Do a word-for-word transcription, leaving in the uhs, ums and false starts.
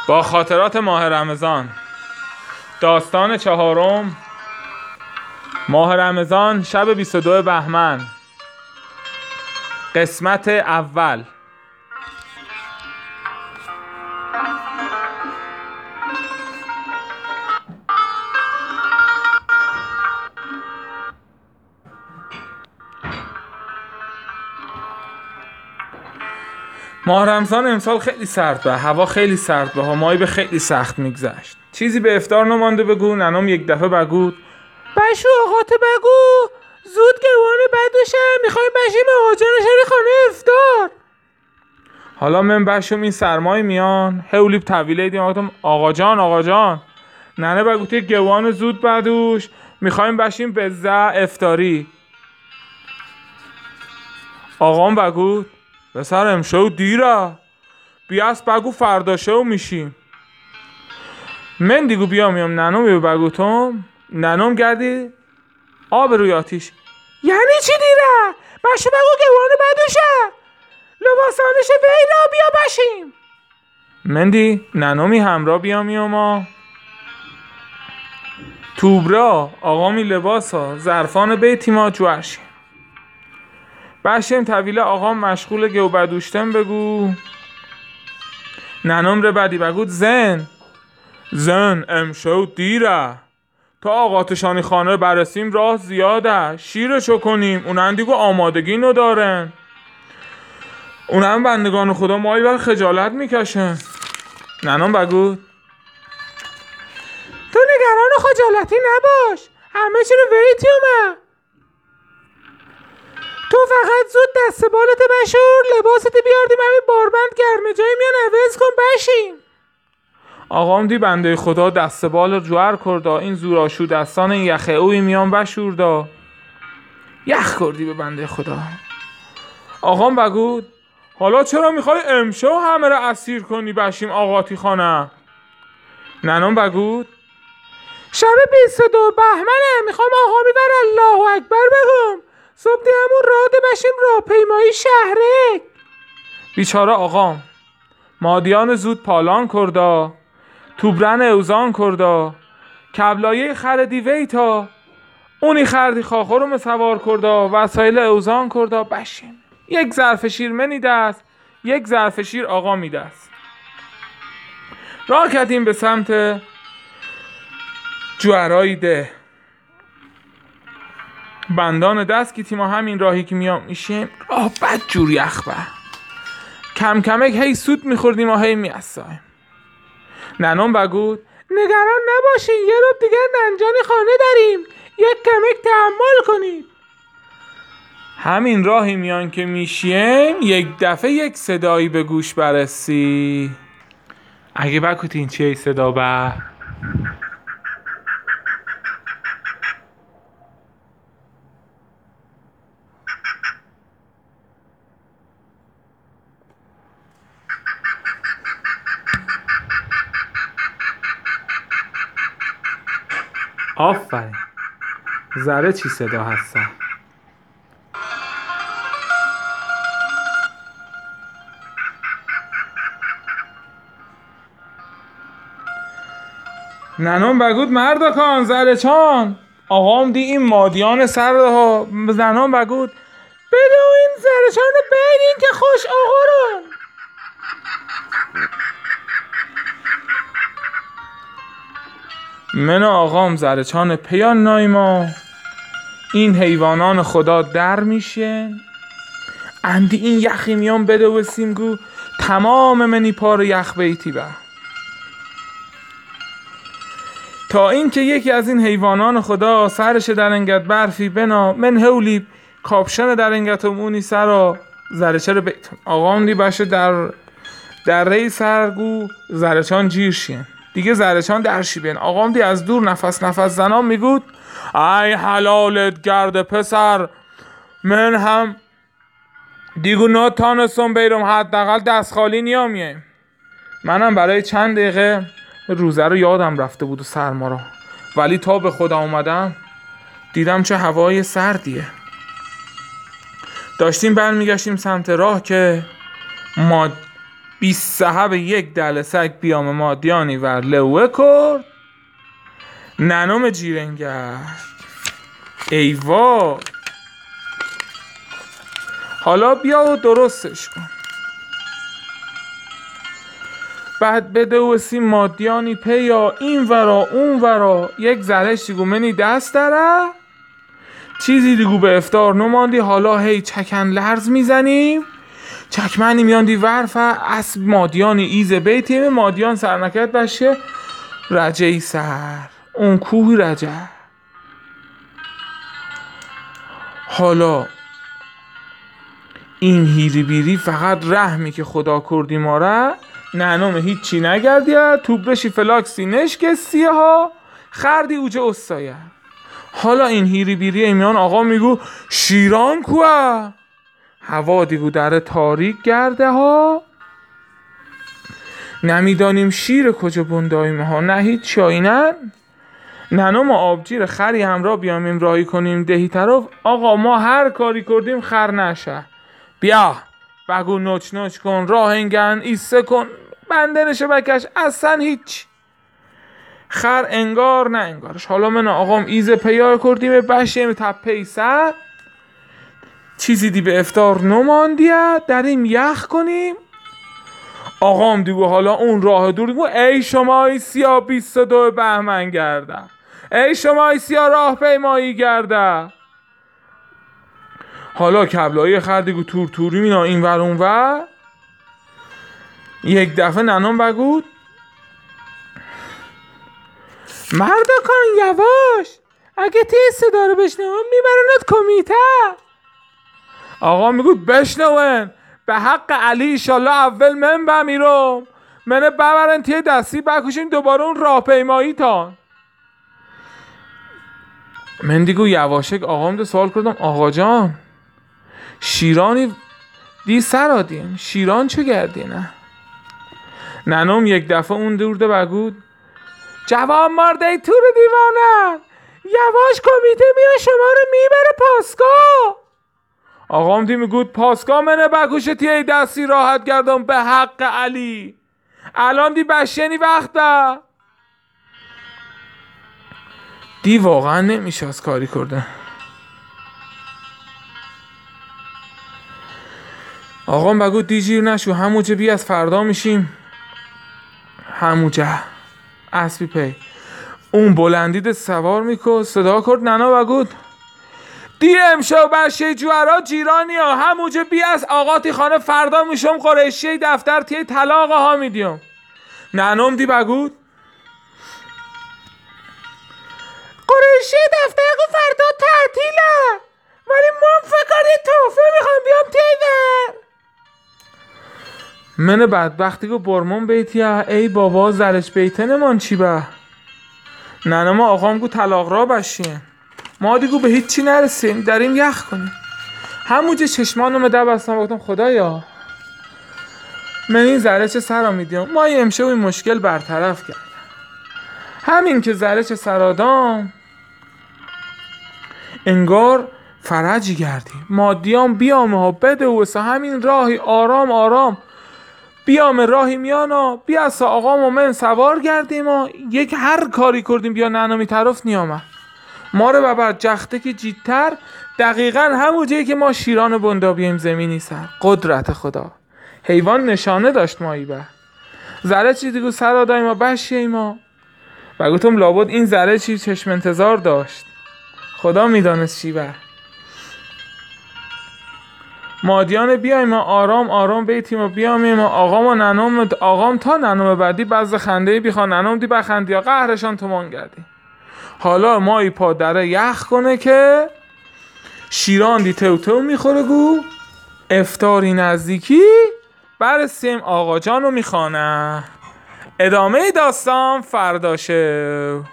با خاطرات ماه رمضان. داستان چهارم، ماه رمضان، شب بیست و دو بهمن. قسمت اول. ماه رمضان امسال خیلی سرد به، هوا خیلی سرد به، همایی به خیلی سخت میگذشت. چیزی به افطار نمانده بگو. ننم یک دفعه بگود بشو آقات بگو زود گوان بدوشم، میخوایم بشیم آقا جان شری خانه افطار. حالا من بشم این سرمای میان هولیب طویله دیم آقا آقا جان آقا جان ننه بگو تی گوان زود بدوش، میخوایم بشیم به ز افطاری. آقام بگود بسر امشو دیره، بیاس بگو فردا شو میشیم. من دیگو بیام میام ننم بیو بگو توم. ننم گردی آب روی آتیش. یعنی چی دیره؟ بشو بگو گوان بدوشه، لباسانش ویلا بیا بشیم. مندی ننمی همراه بیام میام. توبرا آقامی لباسا ظرفان بیتی ما جوشیم بشیم طویله. آقام مشغول گو بدوشتن بگو. ننم ره بدی بگود زن زن امشو دیره، تا آقاتشانی خانه برسیم راه زیاده، شیرشو کنیم اونن دیگو آمادگی نو دارن، اونم بندگان خدا مایی بر خجالت میکشن. ننم بگود تو نگران خجالتی نباش، همه چی رو ویتی اومه، تو فقط زود دست بالت بشور، لباست بیاردیم همین باربند گرمه جایی میان عوض کن بشیم. آقام دی بنده خدا دست بال جوهر کردا، این زوراشو دستان این یخه اوی میان بشوردا، یخ کردی به بنده خدا. آقام بگود حالا چرا میخوای امشو همه رو اسیر کنی بشیم آقاتی خانه؟ ننم بگود شب بیست و دو بهمنه، میخوام آقا میبر الله اکبر بگم، صبح همون راه بشیم راه پیمایی شهره. بیچاره آقام مادیان زود پالان کردا، توبرن اوزان کردا، کبلایه خردی ویتا اونی خردی خاخورم سوار کردا، وسایل اوزان کردا بشیم. یک ظرف شیر منی دست، یک ظرف شیر آقا می دست. راه کردیم به سمت جوهرایی ده. بندان دست که تیما همین راهی که میام میشیم راه بد جور یخ به، کم کمک هی سود میخوردیم و هی میاستایم. ننم بگود نگران نباشین، یه روب دیگر ننجانی خانه داریم، یک کمک تحمل کنید. همین راهی میان که میشیم یک دفعه یک صدایی به گوش برسی. اگه بکوتین چیه صدا به؟ آفرین، ذره چی صدا هستن. ننم بگود مردا کان ذره چان. آقام دی این مادیان سر ها. ننم بگود بده این ذره چان بیدین که خوش آقا رو. من و آقام ذره چان پیان نایما، این حیوانان خدا در میشه اندی این یخی میان بده و سیمگو تمام منی پار یخ بیتی به، تا این که یکی از این حیوانان خدا سرش در انگت برفی بنا من هولی کاپشن در انگتم اونی سرا زرچه رو بیتم. آقام دی باشه در در ری سرگو زرچان جیرشین دیگه زرچان درشی بین. آقام دی از دور نفس نفس زنان میگود ای حلالت گرد پسر، من هم دیگو نتانستم بیرم، حداقل دست خالی نیامیم. منم برای چند دقیقه روزه رو یادم رفته بود و سرما رو، ولی تا به خودم اومدم دیدم چه هوای سردیه. داشتیم برمیگشتیم سمت راه که ما بیست صحب یک دل سگ بیام مادیانی ور لوه کرد ننم جیرنگر. ایوا حالا بیا و درستش کن. بعد بده و سی مادیانی پیا این ورا اون ورا یک زرش دیگو منی دست داره چیزی دیگو به افتار نماندی. حالا هی چکن لرز میزنیم چکمنی میاندی ورفه اسب مادیانی ایز بیتیم مادیان سرنکت بشه رجعی سر اون کوه رجع. حالا این هیری بیری فقط رحمی که خدا کردی ماره ننومه هیچی نگردیه توب بشی فلاکسی نشکستیه ها خردی اوجه استایه. حالا این هیری بیری ایمیان آقا میگو شیران کوه هوا دیگو در تاریک گرده ها نمیدانیم شیر کجا بنداییم ها نه هیچ شاینن. ننوم آبجیر خری همراه بیامیم راهی کنیم دهی طرف آقا ما هر کاری کردیم خر نشه. بیا بگو نوچ نوچ کن راه انگن ایسه کن بنده نشه بکش اصلا هیچ خر انگار نه انگارش. حالا من آقام ایزه پیار کردیم بشیم تپه ایسه چیزی دی به افتار نماندیه دریم یخ کنیم. آقام دیگو حالا اون راه دور دیگو ای شما ای سیا بیست و دو بهمن گرده ای شما ای سیا راه پیمایی گرده. حالا کبلایی خر دیگو تور توری مینا این ور اون ور. یک دفعه ننام بگود مردا کن یواش اگه تیز صدا رو بشنوم میبرنت کمیته. آقا میگود بشنون به حق علی ایشالله اول من بمیرم منه ببرن تیه دستی بکشیم دوباره اون راهپیمایی تان. من دیگو یواشک آقام ده سوال کردم آقا جان شیرانی دی سر دیم شیران چه گردی نه. ننم یک دفعه اون دورده بگود جوان مرده تور دیوانه یواش کمیته میان شما رو میبره پاسگاه. آقام دی میگود پاسگاه منه بکشه تیه دستی راحت گردم به حق علی الان دی بشینی وقته. دی واقعا نمیشه از کاری کرده. آقام بگود دی جیر نشو هموجه بی از فردا میشیم هموجه اسبی پی اون بلندید سوار میکن صدا کرد ننا بگود دی امشو بشه جوارا جیرانی ها هموجه بی از آقاتی خانه فردا میشم قریشی دفتر تیه طلاق ها میدیم. ننم دی بگود قریشی دفتر کو فردا تعطیله ولی من فکر توفه میخوام بیام تیور. من بدبختی که برمون بیتیه ای بابا زرش بیتنه من چی به ننه ما آقام گو طلاق را بشیم ما دیگو به هیچ چی نرسیم دریم یخ کنیم. همونجه چشمانو ده بستم گفتم خدایا من این زرش سرا میدیم ما این امشه و این مشکل برطرف کردم. همین که زرش سرادام انگار فرجی گردیم مادیام بیامه ها بده و همین راهی آرام آرام بیام راهی میانا بیا سا آقا مومن سوار گردیم و یک هر کاری کردیم بیا ننامی طرف نیامه ما رو ببر جخته که جیدتر دقیقا همون جایی که ما شیران بندا بیایم زمینی سر قدرت خدا. حیوان نشانه داشت مایی به زره چی دیگو سر آدای ما بشی ما و گفتم لابد این زره چی چشم انتظار داشت خدا میدانست چی به مادیان بیایم ما آرام آرام بیتیم و بیامیم ما آقام و ننم آقام تا ننم بعدی بعض خنده بیخوان ننم دی بخندی یا قهرشان تومان گردی. حالا مایی پا دره یخ کنه که شیران دی تو تو میخوره گو افطاری نزدیکی برسیم آقا جانو میخوانه. ادامه داستان فرداشه.